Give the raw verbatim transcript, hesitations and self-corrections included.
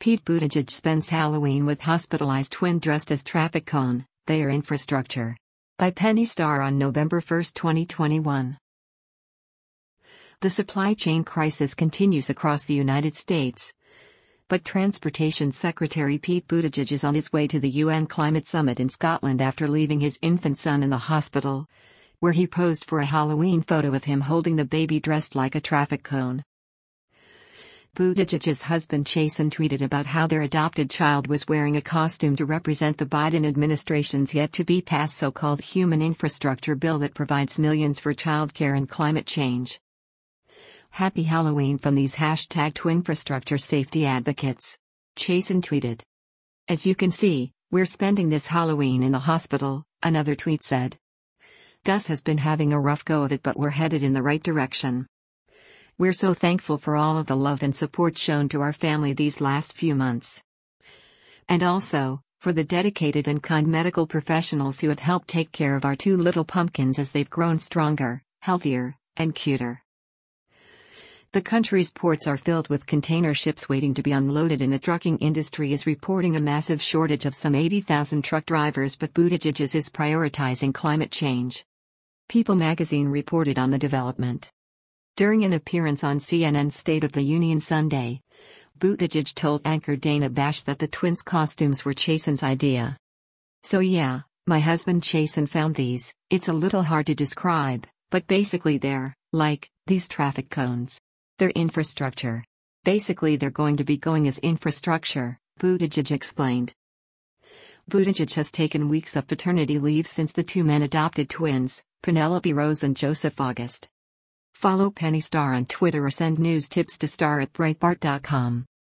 Pete Buttigieg spends Halloween with hospitalized twin dressed as traffic cone, their infrastructure. By Penny Starr on November first, twenty twenty-one. The supply chain crisis continues across the United States. But Transportation Secretary Pete Buttigieg is on his way to the U N Climate Summit in Scotland after leaving his infant son in the hospital, where he posed for a Halloween photo of him holding the baby dressed like a traffic cone. Buttigieg's husband Chasten tweeted about how their adopted child was wearing a costume to represent the Biden administration's yet-to-be-passed so-called human infrastructure bill that provides millions for childcare and climate change. Happy Halloween from these hashtag Twinfrastructure safety advocates. Chasten tweeted. As you can see, we're spending this Halloween in the hospital, another tweet said. Gus has been having a rough go of it, but we're headed in the right direction. We're so thankful for all of the love and support shown to our family these last few months. And also, for the dedicated and kind medical professionals who have helped take care of our two little pumpkins as they've grown stronger, healthier, and cuter. The country's ports are filled with container ships waiting to be unloaded, and the trucking industry is reporting a massive shortage of some eighty thousand truck drivers, but Buttigieg is prioritizing climate change. People magazine reported on the development. During an appearance on C N N's State of the Union Sunday, Buttigieg told anchor Dana Bash that the twins' costumes were Chasten's idea. So yeah, my husband Chasten found these. It's a little hard to describe, but basically they're, like, these traffic cones. They're infrastructure. Basically they're going to be going as infrastructure, Buttigieg explained. Buttigieg has taken weeks of paternity leave since the two men adopted twins, Penelope Rose and Joseph August. Follow Penny Starr on Twitter or send news tips to star at breitbart dot com.